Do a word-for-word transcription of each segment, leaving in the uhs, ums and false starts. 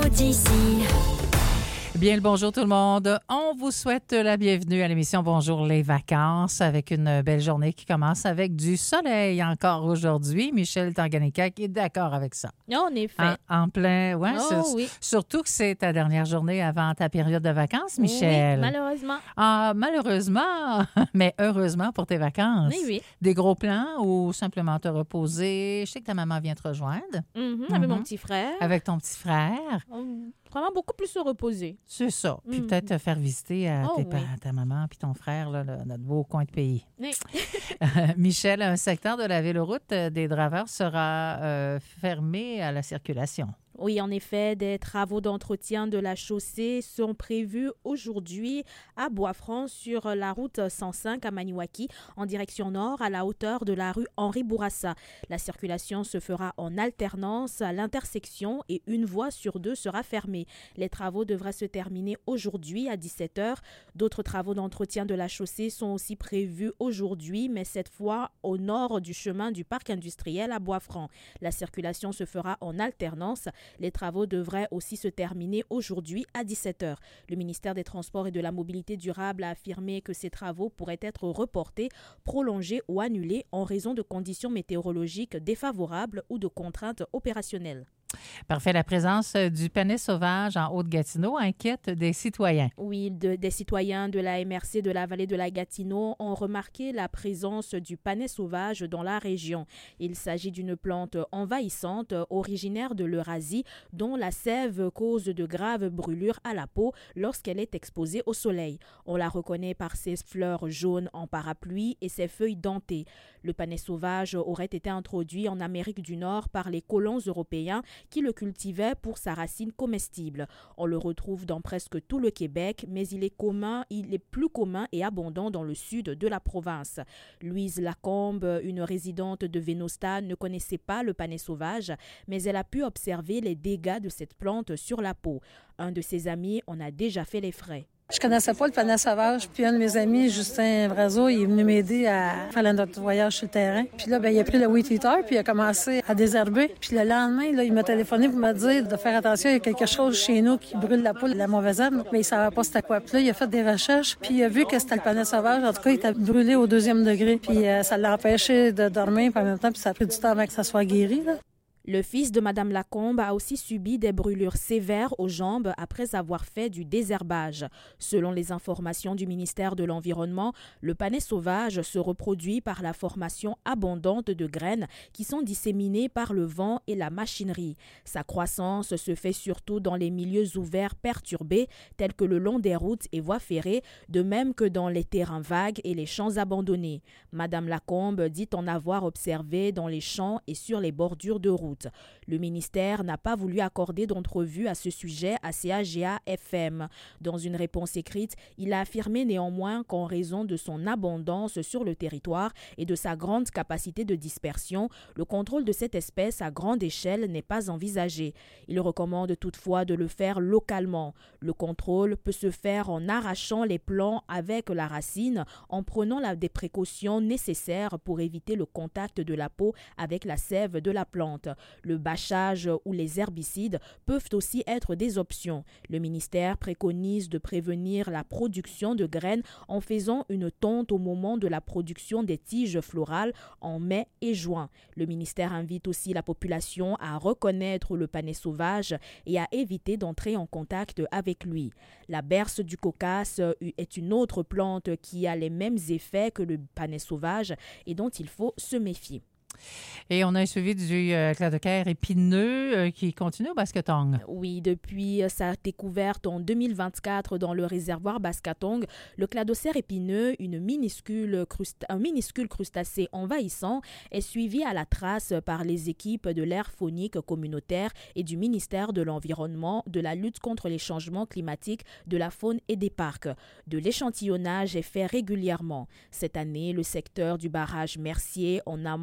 d'ici. Bien le bonjour tout le monde. On vous souhaite la bienvenue à l'émission Bonjour les vacances avec une belle journée qui commence avec du soleil encore aujourd'hui. Michel Tanganyika qui est d'accord avec ça. En effet. En, en plein, ouais, Oh, sur, oui. surtout que c'est ta dernière journée avant ta période de vacances, Michel. Oui, malheureusement. Ah, malheureusement, mais heureusement pour tes vacances. Oui, oui. Des gros plans ou simplement te reposer. Je sais que ta maman vient te rejoindre. Mm-hmm, avec Mhm. mon petit frère. Avec ton petit frère. Mm, Vraiment beaucoup plus se reposer. C'est ça. Puis Mhm. peut-être te faire visiter à Oh, tes oui. parents, ta maman puis ton frère, là, le- notre beau coin de pays. Oui. Michel, un secteur de la véloroute euh, des Draveurs sera euh, fermé à la circulation. Oui, en effet, des travaux d'entretien de la chaussée sont prévus aujourd'hui à Bois-Franc sur la route cent cinq à Maniwaki en direction nord à la hauteur de la rue Henri Bourassa. La circulation se fera en alternance à l'intersection et une voie sur deux sera fermée. Les travaux devraient se terminer aujourd'hui à dix-sept heures. D'autres travaux d'entretien de la chaussée sont aussi prévus aujourd'hui, mais cette fois au nord du chemin du parc industriel à Bois-Franc. La circulation se fera en alternance. Les travaux devraient aussi se terminer aujourd'hui à dix-sept heures. Le ministère des Transports et de la Mobilité durable a affirmé que ces travaux pourraient être reportés, prolongés ou annulés en raison de conditions météorologiques défavorables ou de contraintes opérationnelles. Parfait. La présence euh, du panais sauvage en Haute-Gatineau inquiète des citoyens. Oui, de- des citoyens de la M R C de la vallée de la Gatineau ont remarqué la présence du panais sauvage dans la région. Il s'agit d'une plante envahissante originaire de l'Eurasie dont la sève cause de graves brûlures à la peau lorsqu'elle est exposée au soleil. On la reconnaît par ses fleurs jaunes en parapluie et ses feuilles dentées. Le panais sauvage aurait été introduit en Amérique du Nord par les colons européens qui le cultivait pour sa racine comestible. On le retrouve dans presque tout le Québec, mais il est commun, il est plus commun et abondant dans le sud de la province. Louise Lacombe, une résidente de Vénosta, ne connaissait pas le panais sauvage, mais elle a pu observer les dégâts de cette plante sur la peau. Un de ses amis en a déjà fait les frais. Je connaissais pas le panais sauvage, puis un de mes amis, Justin Brazo, il est venu m'aider à faire le nettoyage sur le terrain. Puis là, ben, il a pris le weed eater, puis il a commencé à désherber. Puis le lendemain, là, il m'a téléphoné pour me dire de faire attention, il y a quelque chose chez nous qui brûle la peau, la mauvaise herbe, mais il savait pas c'était quoi. Puis là, il a fait des recherches, puis il a vu que c'était le panais sauvage. En tout cas, il était brûlé au deuxième degré, puis euh, ça l'a empêché de dormir, puis en même temps, puis ça a pris du temps avant que ça soit guéri, là. Le fils de Madame Lacombe a aussi subi des brûlures sévères aux jambes après avoir fait du désherbage. Selon les informations du ministère de l'Environnement, le panais sauvage se reproduit par la formation abondante de graines qui sont disséminées par le vent et la machinerie. Sa croissance se fait surtout dans les milieux ouverts perturbés, tels que le long des routes et voies ferrées, de même que dans les terrains vagues et les champs abandonnés. Madame Lacombe dit en avoir observé dans les champs et sur les bordures de route. Le ministère n'a pas voulu accorder d'entrevue à ce sujet à C A G A F M. Dans une réponse écrite, il a affirmé néanmoins qu'en raison de son abondance sur le territoire et de sa grande capacité de dispersion, le contrôle de cette espèce à grande échelle n'est pas envisagé. Il recommande toutefois de le faire localement. Le contrôle peut se faire en arrachant les plants avec la racine, en prenant la, des précautions nécessaires pour éviter le contact de la peau avec la sève de la plante. Le bâchage ou les herbicides peuvent aussi être des options. Le ministère préconise de prévenir la production de graines en faisant une tonte au moment de la production des tiges florales en mai et juin. Le ministère invite aussi la population à reconnaître le panais sauvage et à éviter d'entrer en contact avec lui. La berce du Caucase est une autre plante qui a les mêmes effets que le panais sauvage et dont il faut se méfier. Et on a un suivi du euh, cladocaire épineux euh, qui continue au Basketong. Oui, depuis sa découverte en deux mille vingt-quatre dans le réservoir Baskatong, le cladocère épineux, une minuscule crust- un minuscule crustacé envahissant, est suivi à la trace par les équipes de l'aire faunique communautaire et du ministère de l'Environnement, de la lutte contre les changements climatiques, de la faune et des parcs. De l'échantillonnage est fait régulièrement. Cette année, le secteur du barrage Mercier en amont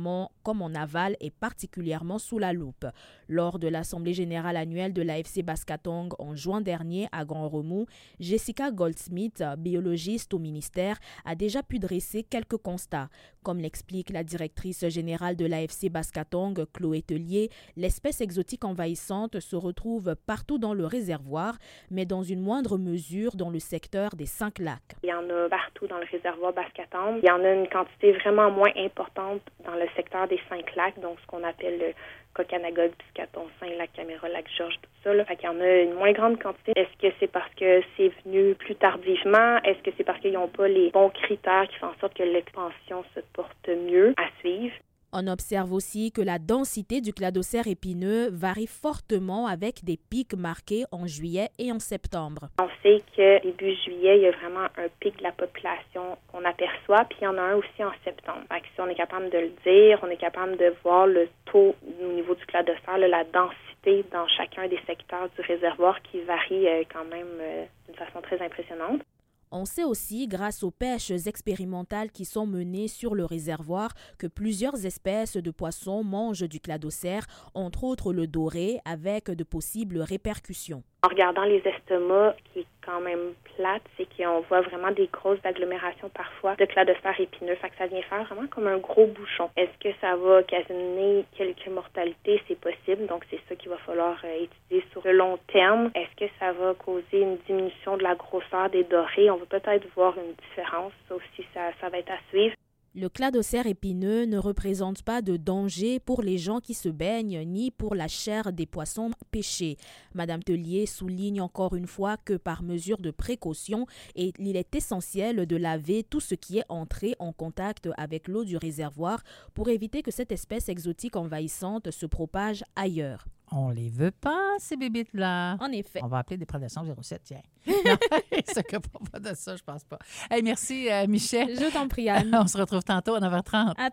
comme en aval est particulièrement sous la loupe. Lors de l'Assemblée générale annuelle de l'A F C Baskatong en juin dernier à Grand Remous, Jessica Goldsmith, biologiste au ministère, a déjà pu dresser quelques constats. Comme l'explique la directrice générale de l'A F C Baskatong, Chloé Tellier, l'espèce exotique envahissante se retrouve partout dans le réservoir, mais dans une moindre mesure dans le secteur des cinq lacs. Il y en a partout dans le réservoir Baskatong. Il y en a une quantité vraiment moins importante dans le secteur des cinq lacs, donc ce qu'on appelle le Cocanagog, Piscaton, Saint-Lac, Caméra, Lac-Georges, tout ça. Là. Fait qu'il y en a une moins grande quantité. Est-ce que c'est parce que c'est venu plus tardivement? Est-ce que c'est parce qu'ils n'ont pas les bons critères qui font en sorte que l'expansion se porte mieux à suivre? On observe aussi que la densité du cladocère épineux varie fortement avec des pics marqués en juillet et en septembre. On sait que début juillet, il y a vraiment un pic de la population qu'on aperçoit, puis il y en a un aussi en septembre. Fait que si on est capable de le dire, on est capable de voir le taux au niveau du cladocère, là, la densité dans chacun des secteurs du réservoir qui varie euh, quand même euh, d'une façon très impressionnante. On sait aussi, grâce aux pêches expérimentales qui sont menées sur le réservoir, que plusieurs espèces de poissons mangent du cladocère, entre autres le doré, avec de possibles répercussions. En regardant les estomacs, qui est quand même plate, c'est qu'on voit vraiment des grosses agglomérations parfois de cladocère épineux. Fait que ça vient faire vraiment comme un gros bouchon. Est-ce que ça va occasionner quelques mortalités? C'est possible. Donc, c'est ça qu'il va falloir euh, étudier sur le long terme. Est-ce que ça va causer une diminution de la grosseur des dorés? On va peut-être voir une différence. Ça aussi, ça, ça va être à suivre. Le cladocère épineux ne représente pas de danger pour les gens qui se baignent ni pour la chair des poissons pêchés. Madame Tellier souligne encore une fois que par mesure de précaution, il est essentiel de laver tout ce qui est entré en contact avec l'eau du réservoir pour éviter que cette espèce exotique envahissante se propage ailleurs. On les veut pas, ces bébites-là. En effet. On va appeler des prédations zéro sept, tiens. Non, ils ne s'occupent pas de ça, je pense pas. Hey, merci, euh, Michel. Je t'en prie, Anne. On se retrouve tantôt à neuf heures trente. À